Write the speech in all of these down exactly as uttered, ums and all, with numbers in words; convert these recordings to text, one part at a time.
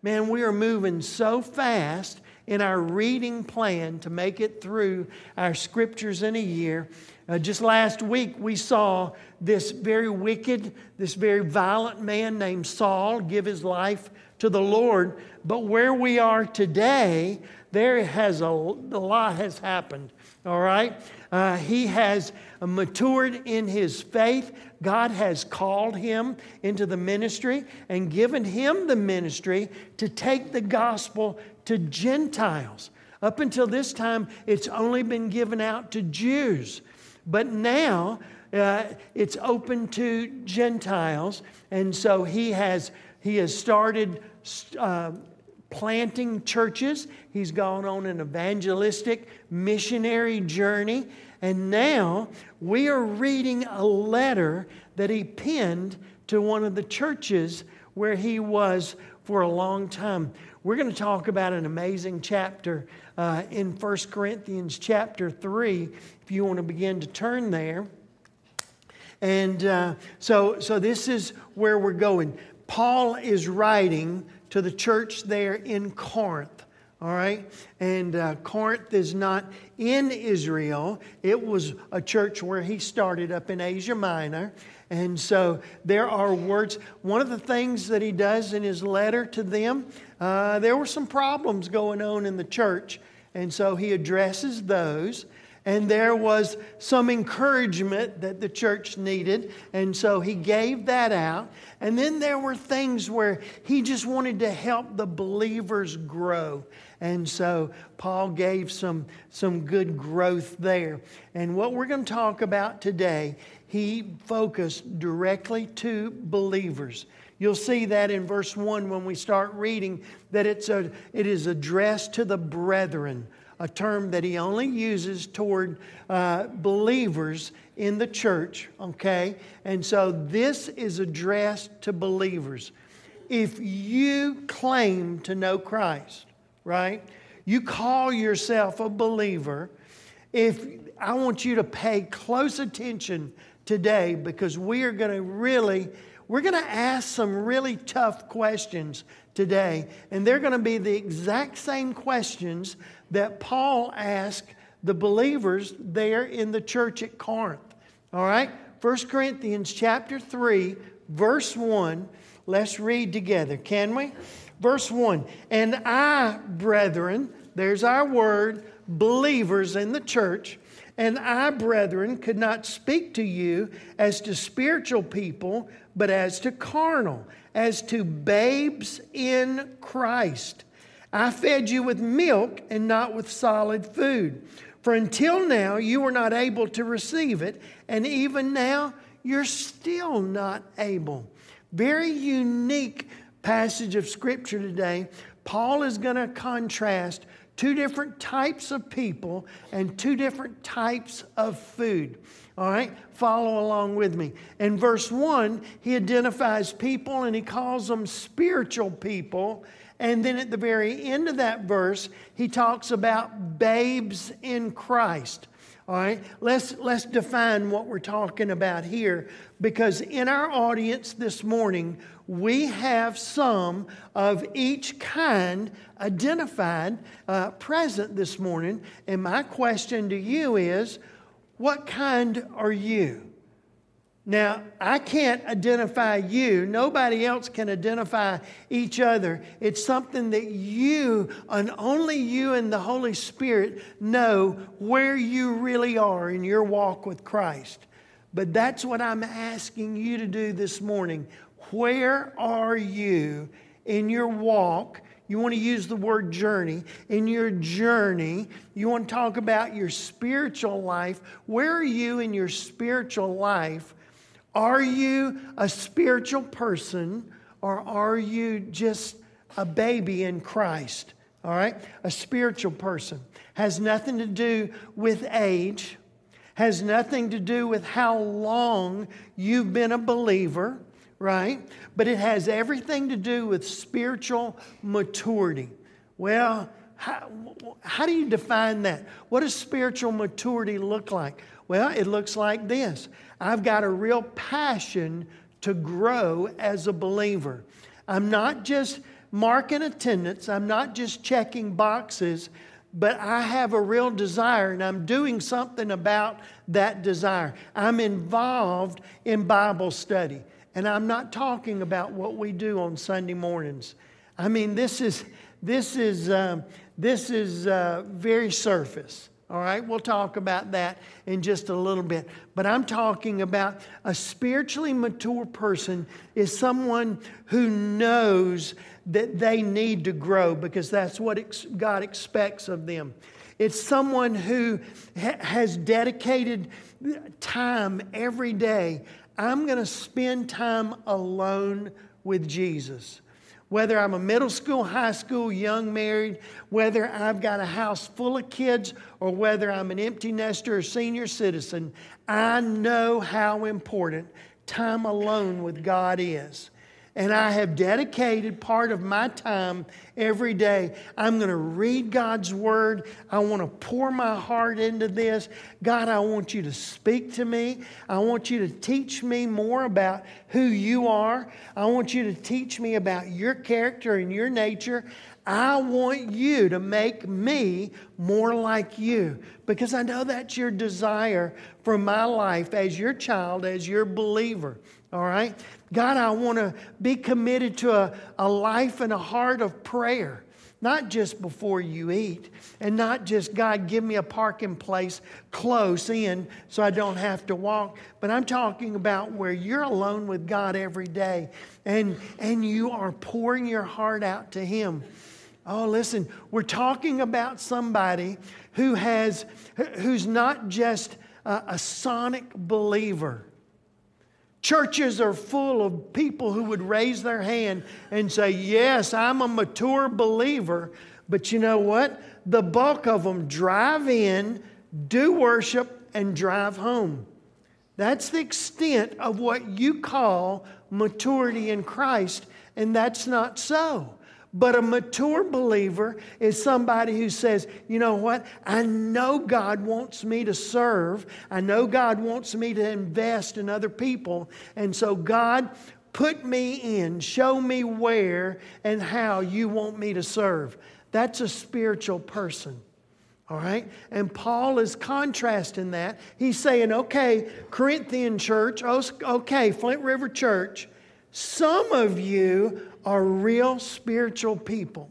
Man, we are moving so fast in our reading plan to make it through our scriptures in a year. Uh, just last week we saw this very wicked, this very violent man named Saul give his life to the Lord. But where we are today, there has a, a lot has happened. All right? Uh, he has matured in his faith. God has called him into the ministry and given him the ministry to take the gospel to Gentiles. Up until this time, it's only been given out to Jews. But now, uh, it's open to Gentiles. And so he has, he has started uh, planting churches. He's gone on an evangelistic missionary journey. And now we are reading a letter that he penned to one of the churches where he was for a long time. We're going to talk about an amazing chapter uh, in First Corinthians chapter three, if you want to begin to turn there. And uh, so, so this is where we're going. Paul is writing to the church there in Corinth. All right? And uh, Corinth is not in Israel. It was a church where he started up in Asia Minor. And so there are words. One of the things that he does in his letter to them, uh, there were some problems going on in the church. And so he addresses those. And there was some encouragement that the church needed. And so he gave that out. And then there were things where he just wanted to help the believers grow. And so Paul gave some, some good growth there. And what we're going to talk about today, he focused directly to believers. You'll see that in verse one when we start reading, that it's a, it is addressed to the brethren. A term that he only uses toward uh, believers in the church, okay? And so this is addressed to believers. If you claim to know Christ, right? You call yourself a believer. If I want you to pay close attention today, because we are going to really, we're going to ask some really tough questions today. And they're going to be the exact same questions that Paul asked the believers there in the church at Corinth. All right? First Corinthians chapter three, verse one. Let's read together, can we? Verse one. And I, brethren, there's our word, believers in the church. And I, brethren, could not speak to you as to spiritual people, but as to carnal, as to babes in Christ. I fed you with milk and not with solid food. For until now you were not able to receive it, and even now you're still not able. Very unique passage of Scripture today. Paul is going to contrast two different types of people and two different types of food. All right? Follow along with me. In verse one, he identifies people and he calls them spiritual people. And then at the very end of that verse, he talks about babes in Christ. All right? Let's, let's define what we're talking about here, because in our audience this morning, we have some of each kind identified, uh, present this morning. And my question to you is, what kind are you? Now, I can't identify you. Nobody else can identify each other. It's something that you, and only you and the Holy Spirit know where you really are in your walk with Christ. But that's what I'm asking you to do this morning. Where are you in your walk? You want to use the word journey. In your journey, you want to talk about your spiritual life. Where are you in your spiritual life? Are you a spiritual person, or are you just a baby in Christ? All right? A spiritual person. Has nothing to do with age. Has nothing to do with how long you've been a believer, right? But it has everything to do with spiritual maturity. Well, how, how do you define that? What does spiritual maturity look like? Well, it looks like this. I've got a real passion to grow as a believer. I'm not just marking attendance. I'm not just checking boxes, but I have a real desire, and I'm doing something about that desire. I'm involved in Bible study, and I'm not talking about what we do on Sunday mornings. I mean, this is this is um, this is uh, very surface. All right, we'll talk about that in just a little bit. But I'm talking about a spiritually mature person is someone who knows that they need to grow, because that's what ex- God expects of them. It's someone who ha- has dedicated time every day. I'm going to spend time alone with Jesus. Whether I'm a middle school, high school, young married, whether I've got a house full of kids, or whether I'm an empty nester or senior citizen, I know how important time alone with God is. And I have dedicated part of my time every day. I'm going to read God's Word. I want to pour my heart into this. God, I want you to speak to me. I want you to teach me more about who you are. I want you to teach me about your character and your nature. I want you to make me more like you, because I know that's your desire for my life as your child, as your believer. All right? God, I want to be committed to a, a life and a heart of prayer. Not just before you eat. And not just, God, give me a parking place close in so I don't have to walk. But I'm talking about where you're alone with God every day. And, and you are pouring your heart out to Him. Oh, listen, we're talking about somebody who has, who's not just a, a sonic believer. Churches are full of people who would raise their hand and say, yes, I'm a mature believer. But you know what? The bulk of them drive in, do worship, and drive home. That's the extent of what you call maturity in Christ, and that's not so. But a mature believer is somebody who says, you know what? I know God wants me to serve. I know God wants me to invest in other people. And so God, put me in. Show me where and how you want me to serve. That's a spiritual person. All right? And Paul is contrasting that. He's saying, okay, Corinthian church, okay, Flint River Church, some of you are real spiritual people.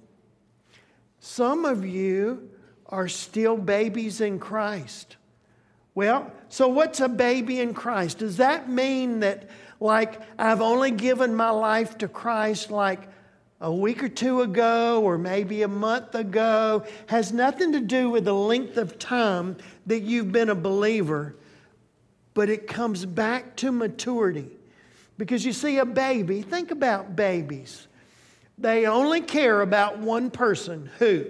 Some of you are still babies in Christ. Well, so what's a baby in Christ? Does that mean that, like, I've only given my life to Christ like a week or two ago, or maybe a month ago? Has nothing to do with the length of time that you've been a believer, but it comes back to maturity. Because you see, a baby, think about babies. They only care about one person. Who?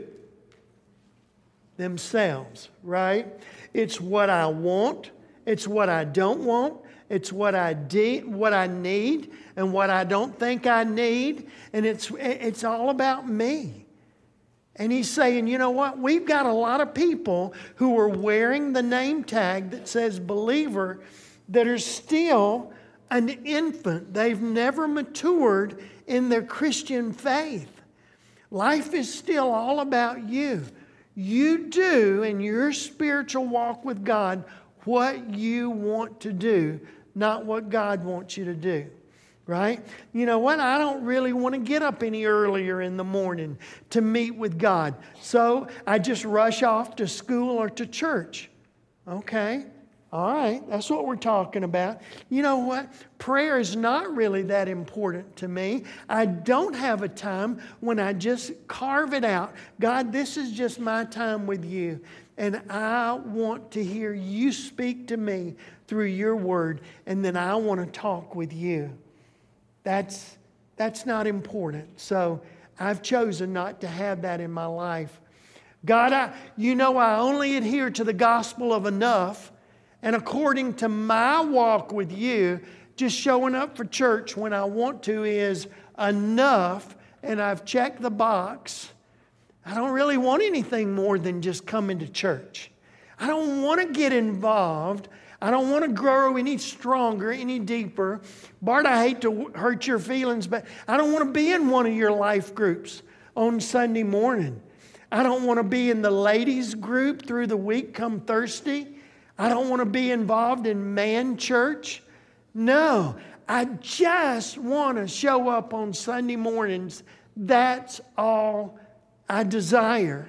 Themselves, right? It's what I want. It's what I don't want. It's what I de- what I need and what I don't think I need. And it's, it's all about me. And he's saying, you know what? We've got a lot of people who are wearing the name tag that says believer that are still an infant. They've never matured in their Christian faith. Life is still all about you. You do in your spiritual walk with God what you want to do, not what God wants you to do. Right? You know what? I don't really want to get up any earlier in the morning to meet with God. So I just rush off to school or to church. Okay? All right, that's what we're talking about. You know what? Prayer is not really that important to me. I don't have a time when I just carve it out. God, this is just my time with you. And I want to hear you speak to me through your word. And then I want to talk with you. That's, that's not important. So I've chosen not to have that in my life. God, I, you know I only adhere to the gospel of enough. And according to my walk with you, just showing up for church when I want to is enough, and I've checked the box. I don't really want anything more than just coming to church. I don't want to get involved. I don't want to grow any stronger, any deeper. Bart, I hate to hurt your feelings, but I don't want to be in one of your life groups on Sunday morning. I don't want to be in the ladies group through the week come Thursday. I don't want to be involved in man church. No, I just want to show up on Sunday mornings. That's all I desire.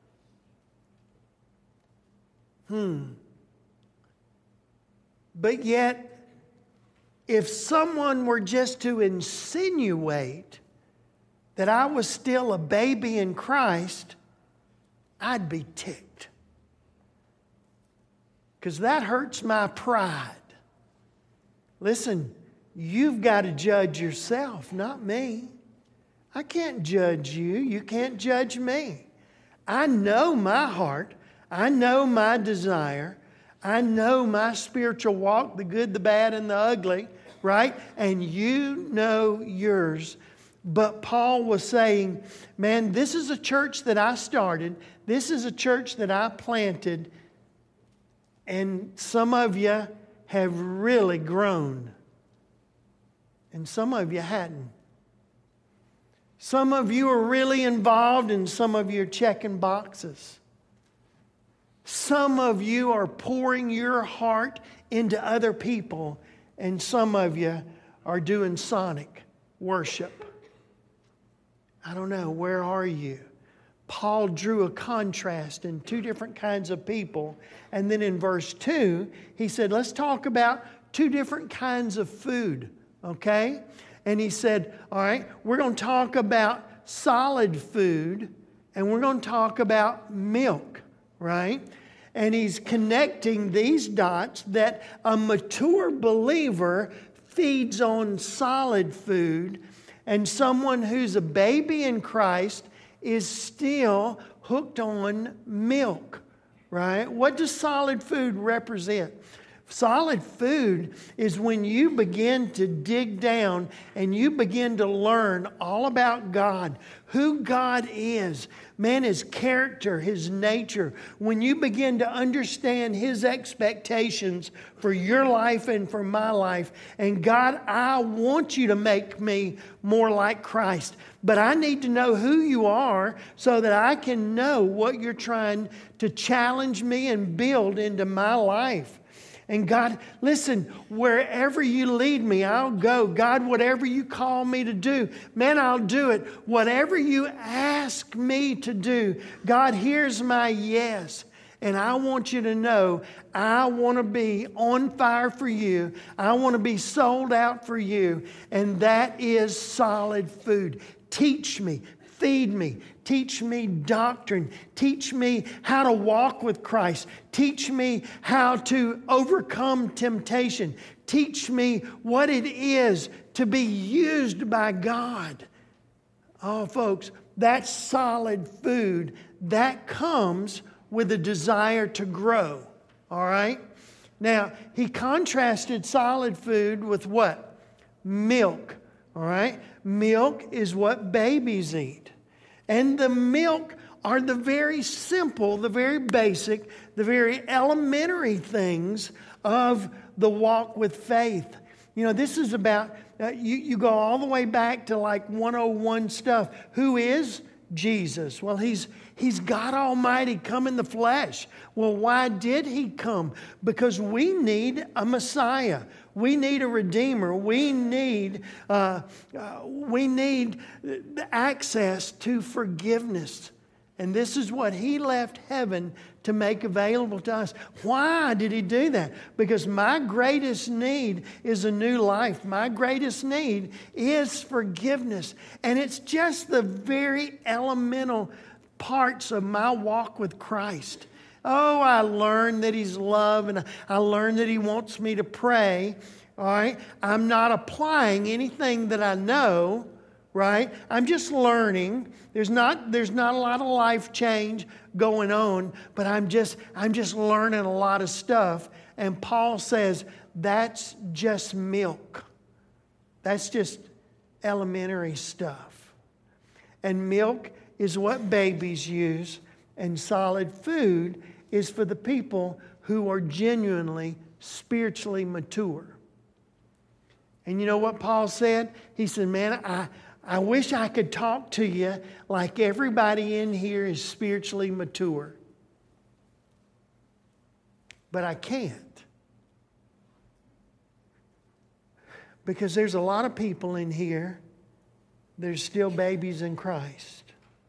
Hmm. But yet, if someone were just to insinuate that I was still a baby in Christ, I'd be ticked. Because that hurts my pride. Listen, you've got to judge yourself, not me. I can't judge you. You can't judge me. I know my heart. I know my desire. I know my spiritual walk, the good, the bad, and the ugly, right? And you know yours. But Paul was saying, man, this is a church that I started. This is a church that I planted. And some of you have really grown. And some of you hadn't. Some of you are really involved and some of you are checking boxes. Some of you are pouring your heart into other people, and some of you are doing sonic worship. I don't know, where are you? Paul drew a contrast in two different kinds of people. And then in verse two, he said, let's talk about two different kinds of food, okay? And he said, all right, we're going to talk about solid food, and we're going to talk about milk, right? And he's connecting these dots that a mature believer feeds on solid food, and someone who's a baby in Christ is still hooked on milk, right? What does solid food represent? Solid food is when you begin to dig down and you begin to learn all about God, who God is, man, His character, His nature. When you begin to understand His expectations for your life and for my life, and God, I want you to make me more like Christ, but I need to know who you are so that I can know what you're trying to challenge me and build into my life. And God, listen, wherever you lead me, I'll go. God, whatever you call me to do, man, I'll do it. Whatever you ask me to do, God, here's my yes. And I want you to know, I want to be on fire for you. I want to be sold out for you. And that is solid food. Teach me. Feed me. Teach me doctrine. Teach me how to walk with Christ. Teach me how to overcome temptation. Teach me what it is to be used by God. Oh, folks, that's solid food. That comes with a desire to grow. All right? Now, he contrasted solid food with what? Milk. All right? Milk is what babies eat. And the milk are the very simple, the very basic, the very elementary things of the walk with faith. You know, this is about, uh, you, you go all the way back to like one oh one stuff. Who is Jesus? Well, he's He's God Almighty come in the flesh. Well, why did He come? Because we need a Messiah. We need a Redeemer. We need uh, uh, we need access to forgiveness. And this is what He left heaven to make available to us. Why did He do that? Because my greatest need is a new life. My greatest need is forgiveness. And it's just the very elemental parts of my walk with Christ. Oh, I learned that He's love, and I learned that He wants me to pray. All right? I'm not applying anything that I know, right? I'm just learning. There's not, there's not a lot of life change going on, but I'm just, I'm just learning a lot of stuff. And Paul says, that's just milk. That's just elementary stuff. And milk is what babies use, and solid food is for the people who are genuinely spiritually mature. And you know what Paul said? He said, man, I, I wish I could talk to you like everybody in here is spiritually mature. But I can't. Because there's a lot of people in here that are still babies in Christ.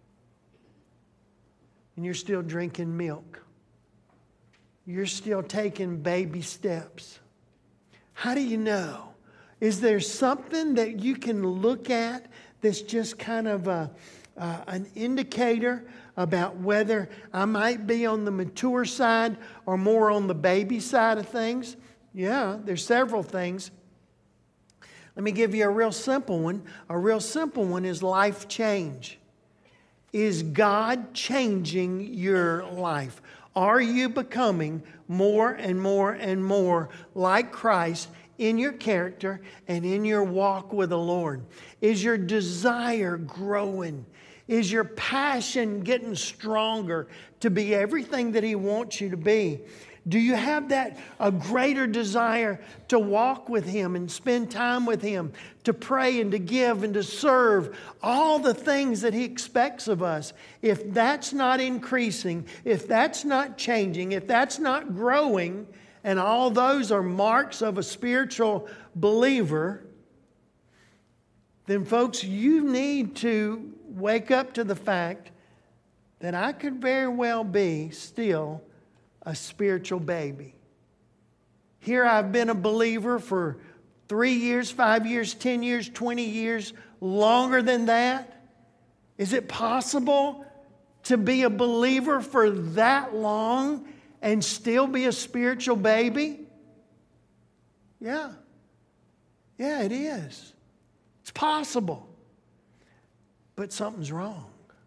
And you're still drinking milk. You're still taking baby steps. How do you know? Is there something that you can look at that's just kind of a, uh, an indicator about whether I might be on the mature side or more on the baby side of things? Yeah, there's several things. Let me give you a real simple one. A real simple one is life change. Is God changing your life? Are you becoming more and more and more like Christ in your character and in your walk with the Lord? Is your desire growing? Is your passion getting stronger to be everything that He wants you to be? Do you have that a greater desire to walk with Him and spend time with Him, to pray and to give and to serve, all the things that He expects of us? If that's not increasing, if that's not changing, if that's not growing, and all those are marks of a spiritual believer, then folks, you need to wake up to the fact that I could very well be still a spiritual baby. Here I've been a believer for three years, five years, ten years, twenty years, longer than that. Is it possible to be a believer for that long and still be a spiritual baby? Yeah. Yeah, it is. It's possible. But something's wrong.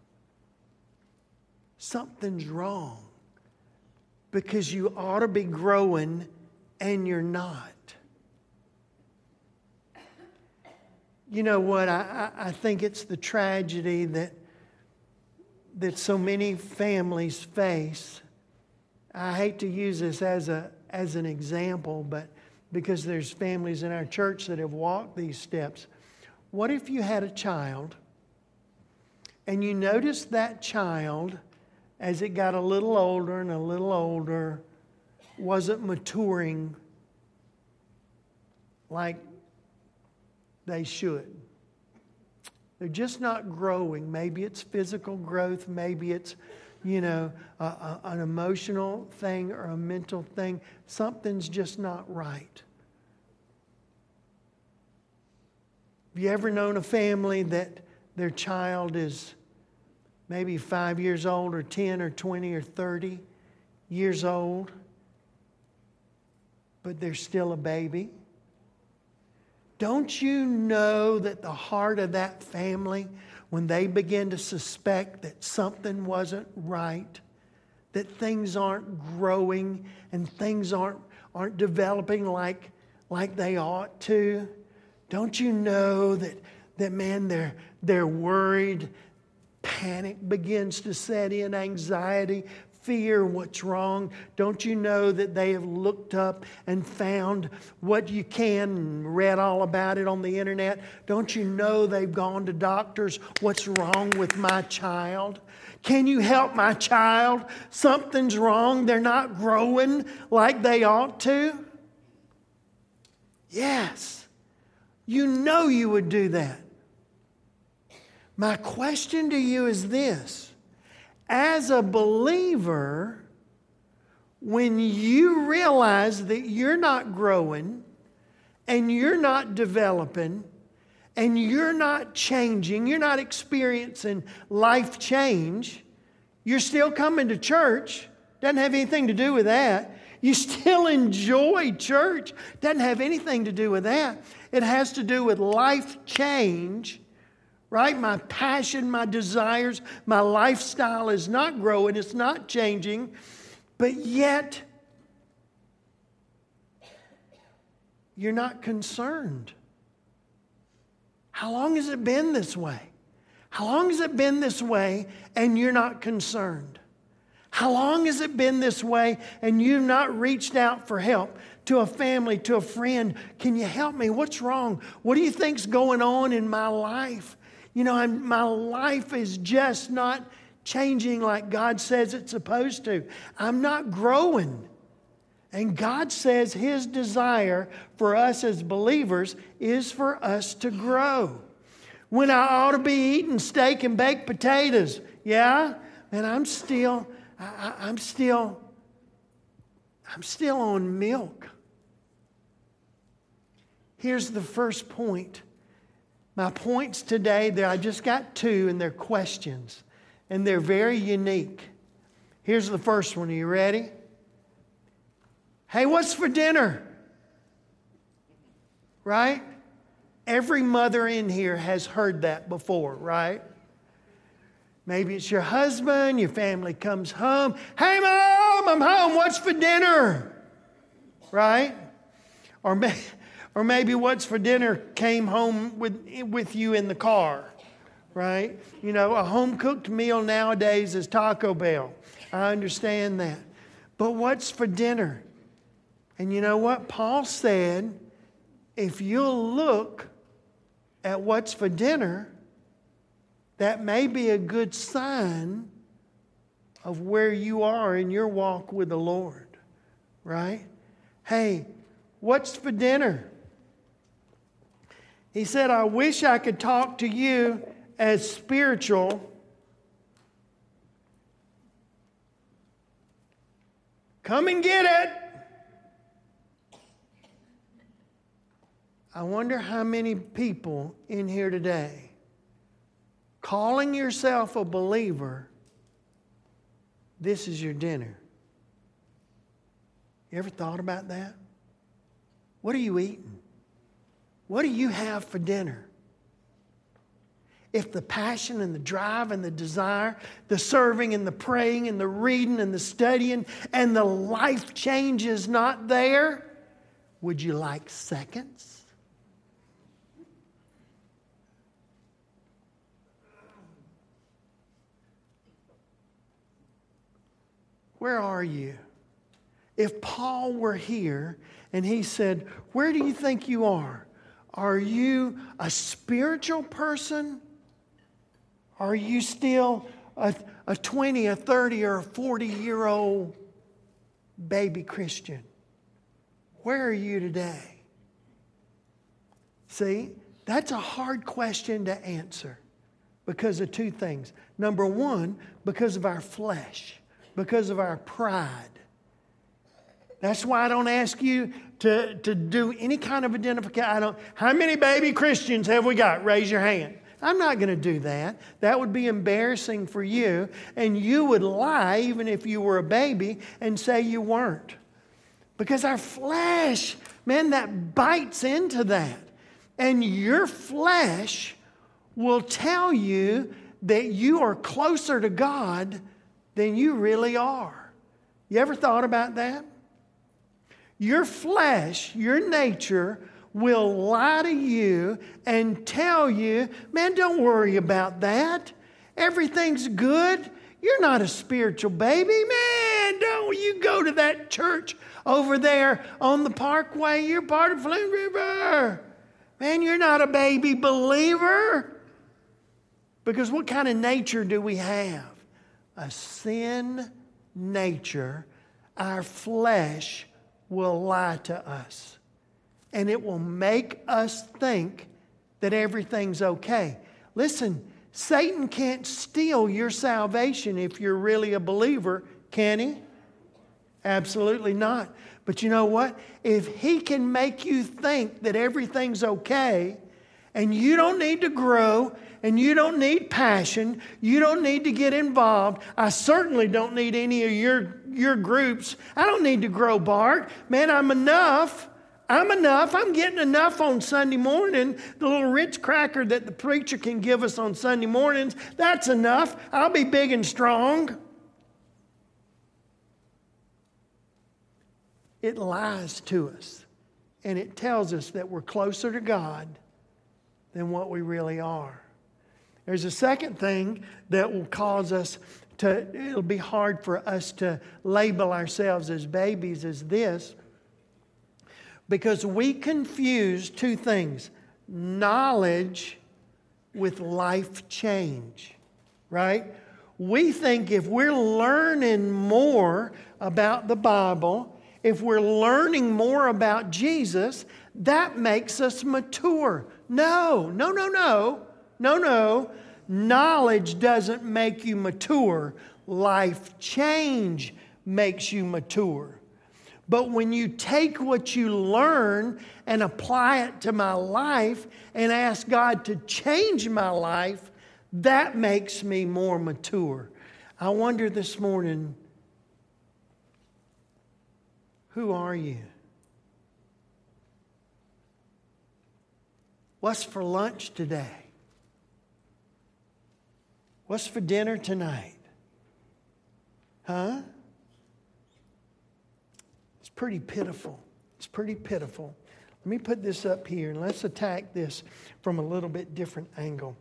Something's wrong. Because you ought to be growing and you're not. You know what? I, I think it's the tragedy that, that so many families face. I hate to use this as a as an example, but because there's families in our church that have walked these steps. What if you had a child and you noticed that child, as it got a little older and a little older, wasn't maturing like they should? They're just not growing. Maybe it's physical growth. Maybe it's, you know, a, a, an emotional thing or a mental thing. Something's just not right. Have you ever known a family that their child is maybe five years old or ten or twenty or thirty years old, but they're still a baby? Don't you know that the heart of that family, when they begin to suspect that something wasn't right, that things aren't growing and things aren't, aren't developing like, like they ought to, don't you know that, that man, they're, they're worried? Panic begins to set in, anxiety, fear, what's wrong? Don't you know that they have looked up and found what you can and read all about it on the internet? Don't you know they've gone to doctors? What's wrong with my child? Can you help my child? Something's wrong. They're not growing like they ought to. Yes. You know you would do that. My question to you is this. As a believer, when you realize that you're not growing and you're not developing and you're not changing, you're not experiencing life change, you're still coming to church. Doesn't have anything to do with that. You still enjoy church. Doesn't have anything to do with that. It has to do with life change. Right? My passion, my desires, my lifestyle is not growing, it's not changing, but yet you're not concerned. How long has it been this way? How long has it been this way and you're not concerned? How long has it been this way and you've not reached out for help to a family, to a friend? Can you help me? What's wrong? What do you think's going on in my life? You know, I'm, my life is just not changing like God says it's supposed to. I'm not growing. And God says His desire for us as believers is for us to grow. When I ought to be eating steak and baked potatoes, yeah, and I'm still, I, I'm still, I'm still on milk. Here's the first point. My points today, there I just got two, and they're questions, and they're very unique. Here's the first one. Are you ready? Hey, what's for dinner? Right? Every mother in here has heard that before, right? Maybe it's your husband, your family comes home. Hey, Mom, I'm home. What's for dinner? Right? Or, may, or maybe what's for dinner came home with, with you in the car, right? You know, a home-cooked meal nowadays is Taco Bell. I understand that. But what's for dinner? And you know what? Paul said, if you'll look at what's for dinner, that may be a good sign of where you are in your walk with the Lord, right? Hey, what's for dinner? He said, I wish I could talk to you as spiritual. Come and get it. I wonder how many people in here today, calling yourself a believer, this is your dinner. You ever thought about that? What are you eating? What do you have for dinner? If the passion and the drive and the desire, the serving and the praying and the reading and the studying and the life change is not there, would you like seconds? Where are you? If Paul were here and he said, where do you think you are? Are you a spiritual person? Are you still a, a twenty, a thirty, or a forty-year-old baby Christian? Where are you today? See, that's a hard question to answer because of two things. Number one, because of our flesh. Because of our pride. That's why I don't ask you to, to do any kind of identification. I don't. How many baby Christians have we got? Raise your hand. I'm not going to do that. That would be embarrassing for you. And you would lie even if you were a baby and say you weren't. Because our flesh, man, that bites into that. And your flesh will tell you that you are closer to God than you really are. You ever thought about that? Your flesh, your nature, will lie to you and tell you, man, don't worry about that. Everything's good. You're not a spiritual baby. Man, don't you go to that church over there on the parkway. You're part of Flint River. Man, you're not a baby believer. Because what kind of nature do we have? A sin nature. Our flesh will lie to us. And it will make us think that everything's okay. Listen, Satan can't steal your salvation if you're really a believer, can he? Absolutely not. But you know what? If he can make you think that everything's okay and you don't need to grow and you don't need passion, you don't need to get involved. I certainly don't need any of your, your groups. I don't need to grow, Bart. Man, I'm enough. I'm enough. I'm getting enough on Sunday morning. The little Ritz cracker that the preacher can give us on Sunday mornings, that's enough. I'll be big and strong. It lies to us. And it tells us that we're closer to God than what we really are. There's a second thing that will cause us to, it'll be hard for us to label ourselves as babies as this, because we confuse two things: knowledge with life change, right? We think if we're learning more about the Bible, if we're learning more about Jesus, that makes us mature. No, no, no, no, no, no. Knowledge doesn't make you mature. Life change makes you mature. But when you take what you learn and apply it to my life and ask God to change my life, that makes me more mature. I wonder this morning, who are you? What's for lunch today? What's for dinner tonight? Huh? It's pretty pitiful. It's pretty pitiful. Let me put this up here and let's attack this from a little bit different angle.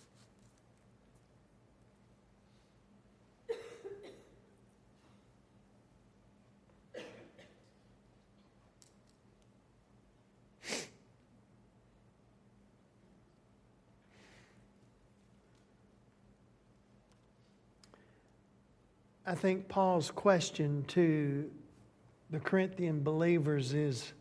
I think Paul's question to the Corinthian believers is,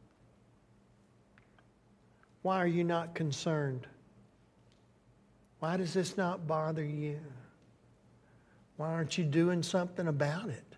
why are you not concerned? Why does this not bother you? Why aren't you doing something about it?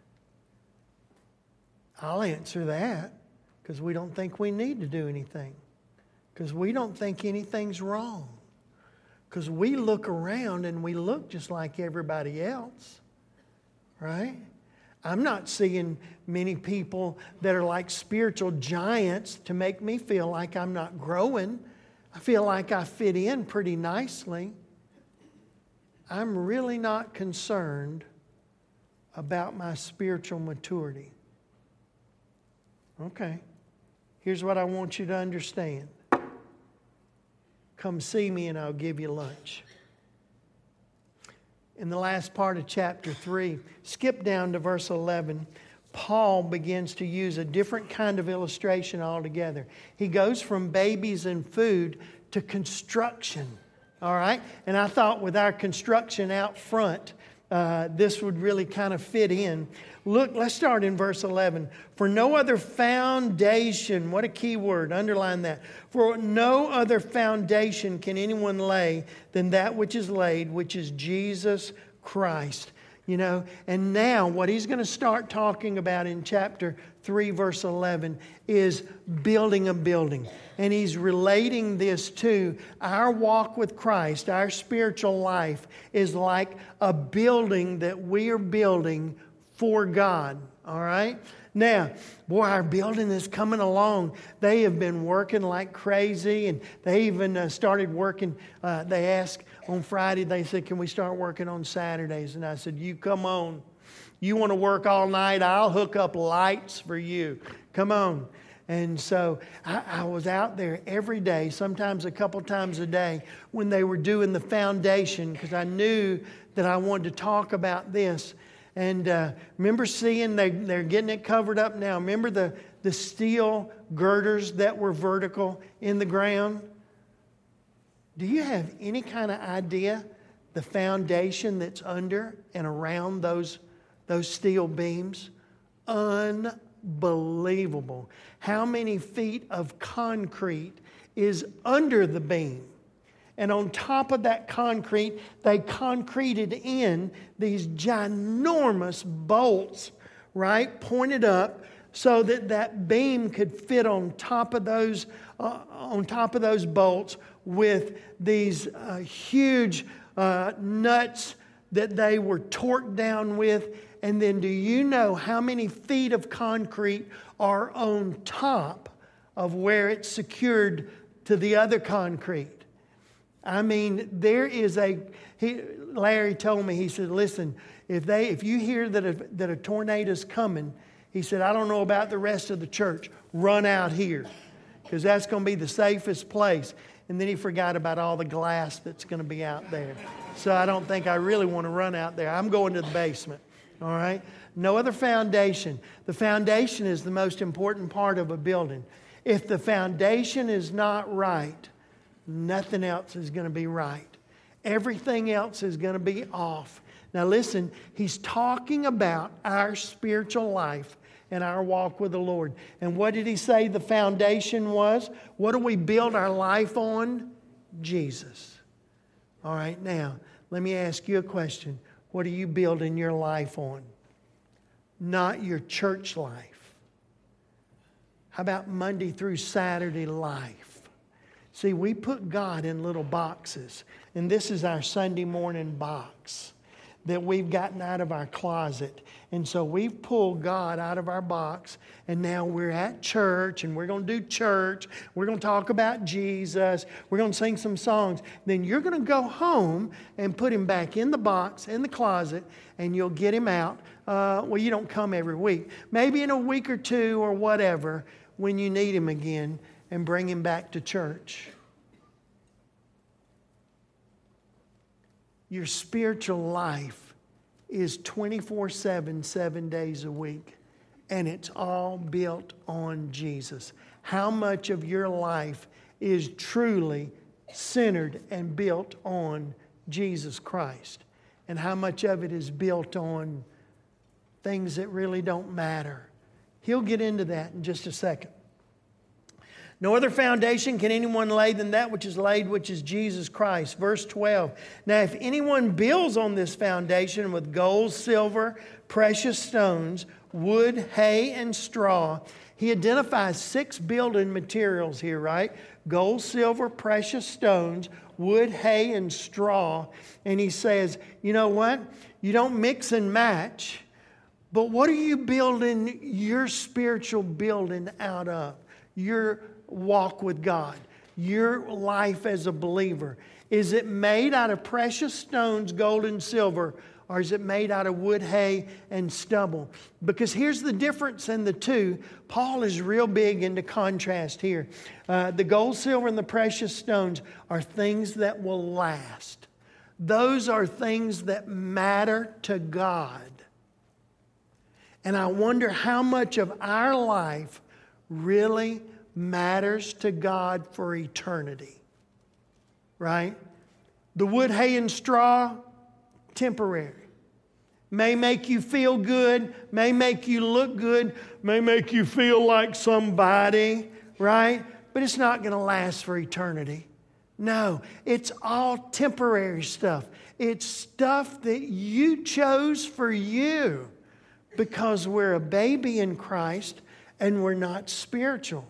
I'll answer that, because we don't think we need to do anything. Because we don't think anything's wrong. Because we look around and we look just like everybody else. Right? I'm not seeing many people that are like spiritual giants to make me feel like I'm not growing. I feel like I fit in pretty nicely. I'm really not concerned about my spiritual maturity. Okay. Here's what I want you to understand. Come see me and I'll give you lunch. In the last part of chapter three, skip down to verse eleven, Paul begins to use a different kind of illustration altogether. He goes from babies and food to construction, all right? And I thought with our construction out front, uh, this would really kind of fit in. Look, let's start in verse eleven. For no other foundation, what a key word, underline that. For no other foundation can anyone lay than that which is laid, which is Jesus Christ. You know, and now what he's going to start talking about in chapter three, verse eleven, is building a building. And he's relating this to our walk with Christ. Our spiritual life is like a building that we are building for God. All right? Now, boy, our building is coming along. They have been working like crazy, and they even uh, started working. Uh, they asked on Friday, they said, can we start working on Saturdays? And I said, you come on. You want to work all night? I'll hook up lights for you. Come on. And so I, I was out there every day, sometimes a couple times a day, when they were doing the foundation, because I knew that I wanted to talk about this. And uh, remember seeing they, they're getting it covered up now. Remember the, the steel girders that were vertical in the ground? Do you have any kind of idea the foundation that's under and around those, those steel beams? Unbelievable. How many feet of concrete is under the beam? And on top of that concrete, they concreted in these ginormous bolts, right, pointed up, so that that beam could fit on top of those, uh, on top of those bolts with these uh, huge uh, nuts that they were torqued down with. And then, do you know how many feet of concrete are on top of where it's secured to the other concrete? I mean, there is a, he, Larry told me, he said, listen, if they, if you hear that a, that a tornado's coming, he said, I don't know about the rest of the church, run out here, because that's going to be the safest place. And then he forgot about all the glass that's going to be out there. So I don't think I really want to run out there. I'm going to the basement. All right? No other foundation. The foundation is the most important part of a building. If the foundation is not right, nothing else is going to be right. Everything else is going to be off. Now listen, he's talking about our spiritual life and our walk with the Lord. And what did he say the foundation was? What do we build our life on? Jesus. All right, now, let me ask you a question. What are you building your life on? Not your church life. How about Monday through Saturday life? See, we put God in little boxes. And this is our Sunday morning box that we've gotten out of our closet. And so we've pulled God out of our box, and now we're at church, and we're going to do church. We're going to talk about Jesus. We're going to sing some songs. Then you're going to go home and put him back in the box, in the closet, and you'll get him out. Uh, well, you don't come every week. Maybe in a week or two or whatever, when you need him again, and bring him back to church. Your spiritual life is twenty-four seven, seven days a week. And it's all built on Jesus. How much of your life is truly centered and built on Jesus Christ? And how much of it is built on things that really don't matter? He'll get into that in just a second. No other foundation can anyone lay than that which is laid, which is Jesus Christ. Verse twelve. Now, if anyone builds on this foundation with gold, silver, precious stones, wood, hay, and straw, he identifies six building materials here, right? Gold, silver, precious stones, wood, hay, and straw. And he says, you know what? You don't mix and match, but what are you building your spiritual building out of? Your walk with God, your life as a believer. Is it made out of precious stones, gold and silver, or is it made out of wood, hay, and stubble? Because here's the difference in the two. Paul is real big into contrast here. Uh, the gold, silver, and the precious stones are things that will last. Those are things that matter to God. And I wonder how much of our life really matters to God for eternity. Right? The wood, hay, and straw, temporary. May make you feel good, may make you look good, may make you feel like somebody, right? But it's not going to last for eternity. No, it's all temporary stuff. It's stuff that you chose for you because we're a baby in Christ and we're not spiritual.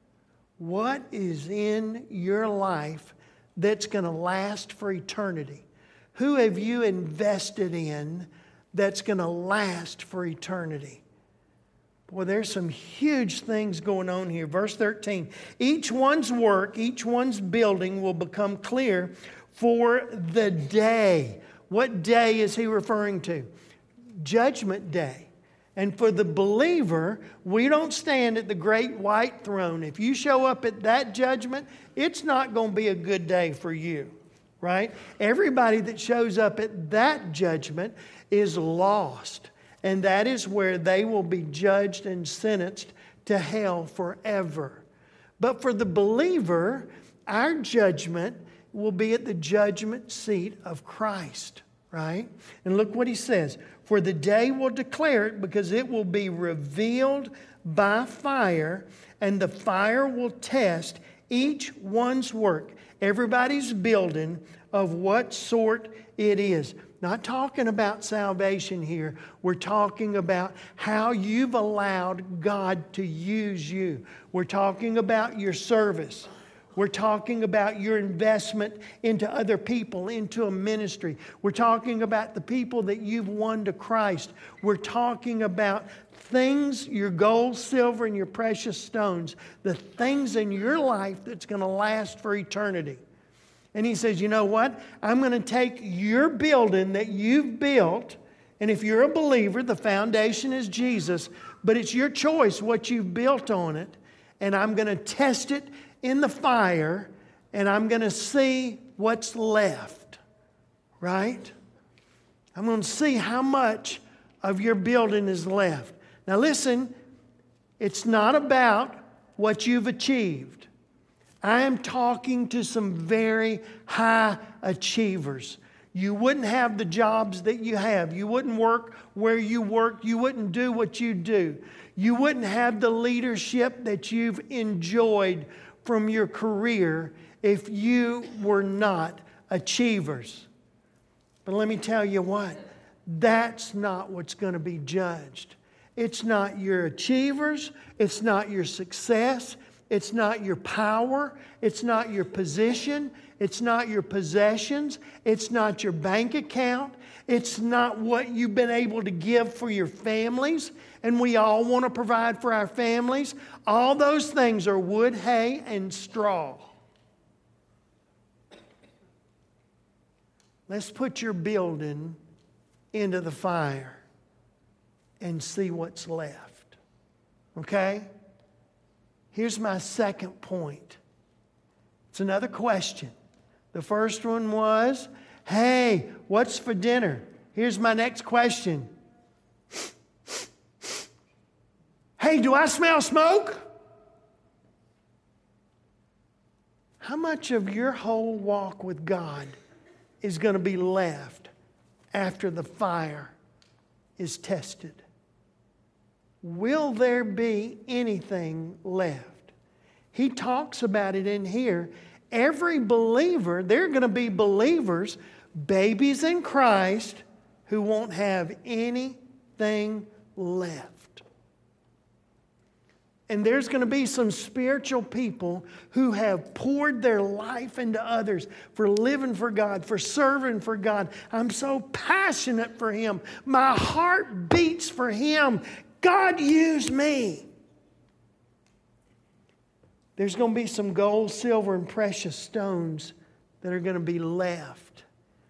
What is in your life that's going to last for eternity? Who have you invested in that's going to last for eternity? Boy, there's some huge things going on here. Verse thirteen. Each one's work, each one's building will become clear for the day. What day is he referring to? Judgment Day. And for the believer, we don't stand at the great white throne. If you show up at that judgment, it's not going to be a good day for you, right? Everybody that shows up at that judgment is lost. And that is where they will be judged and sentenced to hell forever. But for the believer, our judgment will be at the judgment seat of Christ, right? And look what he says. For the day will declare it, because it will be revealed by fire, and the fire will test each one's work, everybody's building, of what sort it is. Not talking about salvation here. We're talking about how you've allowed God to use you. We're talking about your service. We're talking about your investment into other people, into a ministry. We're talking about the people that you've won to Christ. We're talking about things, your gold, silver, and your precious stones, the things in your life that's going to last for eternity. And he says, you know what? I'm going to take your building that you've built, and if you're a believer, the foundation is Jesus, but it's your choice what you've built on it, and I'm going to test it in the fire, and I'm going to see what's left, right? I'm going to see how much of your building is left. Now listen, it's not about what you've achieved. I am talking to some very high achievers. You wouldn't have the jobs that you have. You wouldn't work where you work. You wouldn't do what you do. You wouldn't have the leadership that you've enjoyed from your career if you were not achievers. But let me tell you what, that's not what's going to be judged. It's not your achievers. It's not your success. It's not your power. It's not your position. It's not your possessions. It's not your bank account. It's not what you've been able to give for your families. And we all want to provide for our families. All those things are wood, hay, and straw. Let's put your building into the fire and see what's left. Okay? Here's my second point. It's another question. The first one was, hey, what's for dinner? Here's my next question. Hey, do I smell smoke? How much of your whole walk with God is going to be left after the fire is tested? Will there be anything left? He talks about it in here. Every believer, there are going to be believers, babies in Christ, who won't have anything left. And there's going to be some spiritual people who have poured their life into others for living for God, for serving for God. I'm so passionate for Him. My heart beats for Him. God, use me. There's going to be some gold, silver, and precious stones that are going to be left.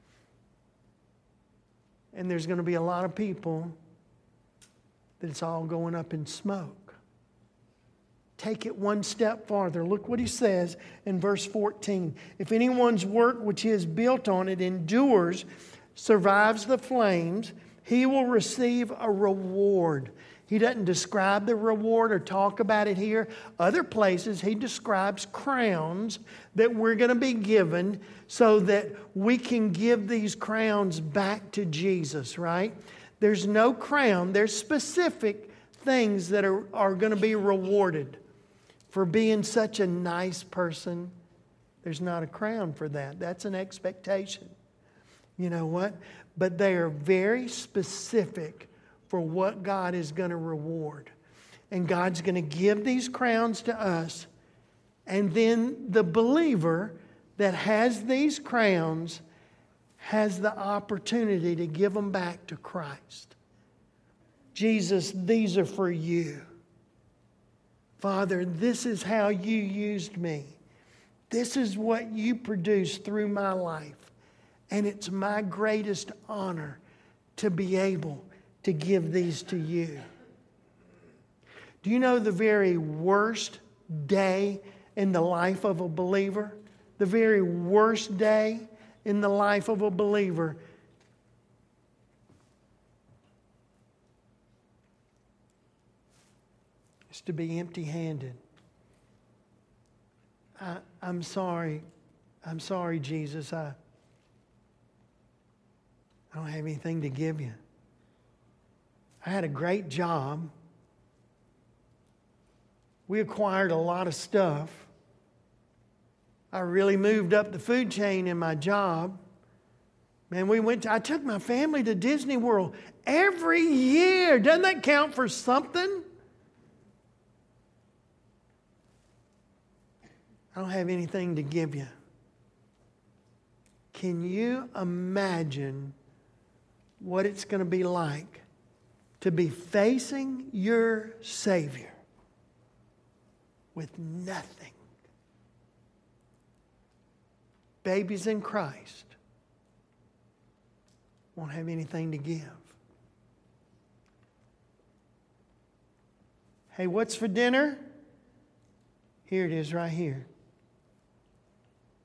And there's going to be a lot of people that it's all going up in smoke. Take it one step farther. Look what he says in verse fourteen. If anyone's work which he has built on it endures, survives the flames, he will receive a reward. He doesn't describe the reward or talk about it here. Other places he describes crowns that we're going to be given so that we can give these crowns back to Jesus, right? There's no crown. There's specific things that are, are going to be rewarded. For being such a nice person, there's not a crown for that. That's an expectation. You know what? But they are very specific for what God is going to reward. And God's going to give these crowns to us. And then the believer that has these crowns has the opportunity to give them back to Christ. Jesus, these are for you. Father, this is how you used me. This is what you produced through my life. And it's my greatest honor to be able to give these to you. Do you know the very worst day in the life of a believer? The very worst day in the life of a believer is to be empty-handed. I, I'm sorry. I'm sorry, Jesus. I, I don't have anything to give you. I had a great job. We acquired a lot of stuff. I really moved up the food chain in my job. Man, we went to, I took my family to Disney World every year. Doesn't that count for something? I don't have anything to give you. Can you imagine what it's going to be like to be facing your Savior with nothing? Babies in Christ won't have anything to give. Hey, what's for dinner? Here it is right here.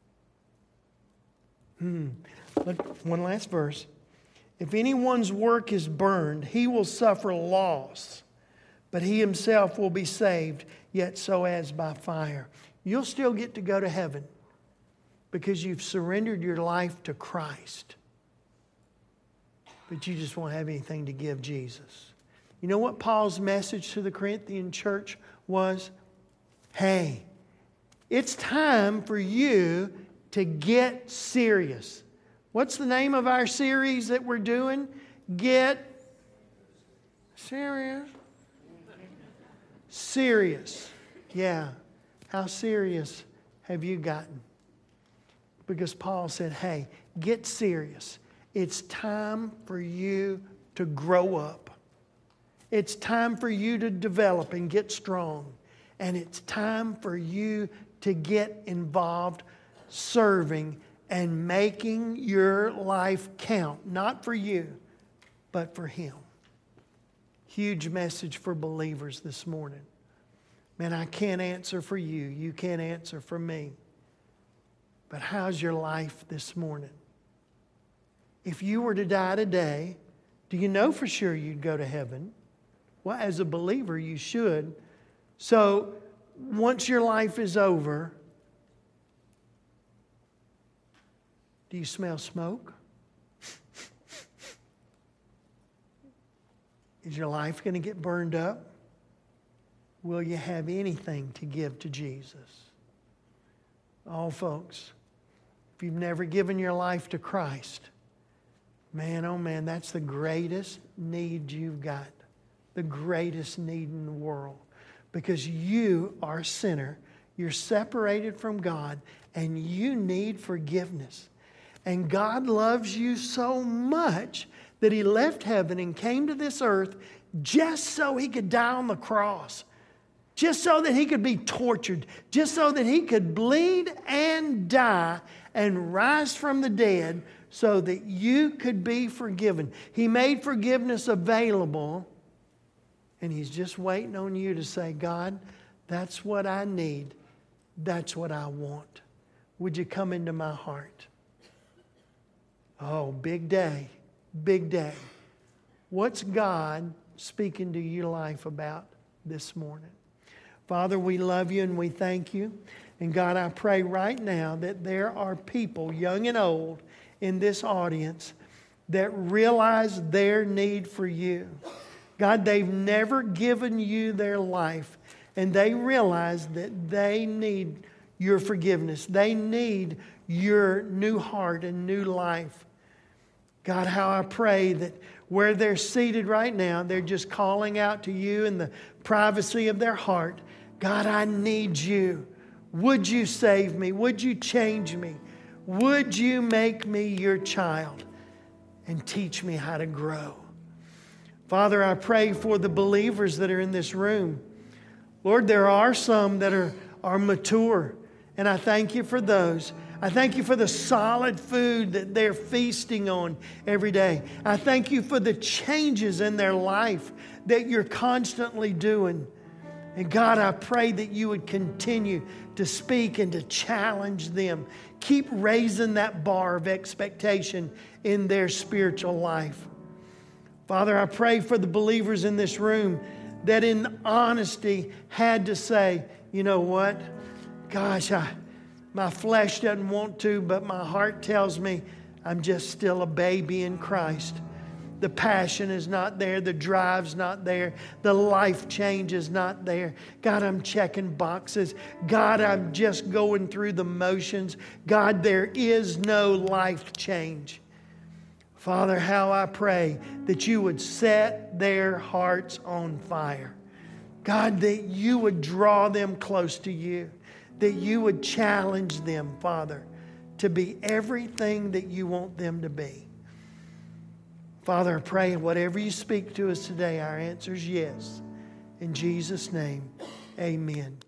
Hmm. Look, one last verse. If anyone's work is burned, he will suffer loss, but he himself will be saved, yet so as by fire. You'll still get to go to heaven because you've surrendered your life to Christ. But you just won't have anything to give Jesus. You know what Paul's message to the Corinthian church was? Hey, it's time for you to get serious. What's the name of our series that we're doing? Get serious. Serious. Yeah. How serious have you gotten? Because Paul said, hey, get serious. It's time for you to grow up. It's time for you to develop and get strong. And it's time for you to get involved serving and making your life count. Not for you, but for Him. Huge message for believers this morning. Man, I can't answer for you. You can't answer for me. But how's your life this morning? If you were to die today, do you know for sure you'd go to heaven? Well, as a believer, you should. So, once your life is over, do you smell smoke? Is your life going to get burned up? Will you have anything to give to Jesus? Oh, folks, if you've never given your life to Christ, man, oh man, that's the greatest need you've got. The greatest need in the world. Because you are a sinner. You're separated from God. And you need forgiveness. And God loves you so much that He left heaven and came to this earth just so He could die on the cross. Just so that He could be tortured. Just so that He could bleed and die and rise from the dead so that you could be forgiven. He made forgiveness available. And He's just waiting on you to say, God, that's what I need. That's what I want. Would you come into my heart? Oh, big day. Big day. What's God speaking to your life about this morning? Father, we love you and we thank you. And God, I pray right now that there are people, young and old, in this audience that realize their need for you. God, they've never given you their life, and they realize that they need your forgiveness. They need your new heart and new life. God, how I pray that where they're seated right now, they're just calling out to you in the privacy of their heart. God, I need you. Would you save me? Would you change me? Would you make me your child and teach me how to grow? Father, I pray for the believers that are in this room. Lord, there are some that are, are mature, and I thank you for those. I thank you for the solid food that they're feasting on every day. I thank you for the changes in their life that you're constantly doing. And God, I pray that you would continue to speak and to challenge them. Keep raising that bar of expectation in their spiritual life. Father, I pray for the believers in this room that in honesty had to say, you know what? Gosh, I, my flesh doesn't want to, but my heart tells me I'm just still a baby in Christ. The passion is not there. The drive's not there. The life change is not there. God, I'm checking boxes. God, I'm just going through the motions. God, there is no life change. Father, how I pray that you would set their hearts on fire. God, that you would draw them close to you. That you would challenge them, Father, to be everything that you want them to be. Father, I pray whatever you speak to us today, our answer is yes. In Jesus' name, amen.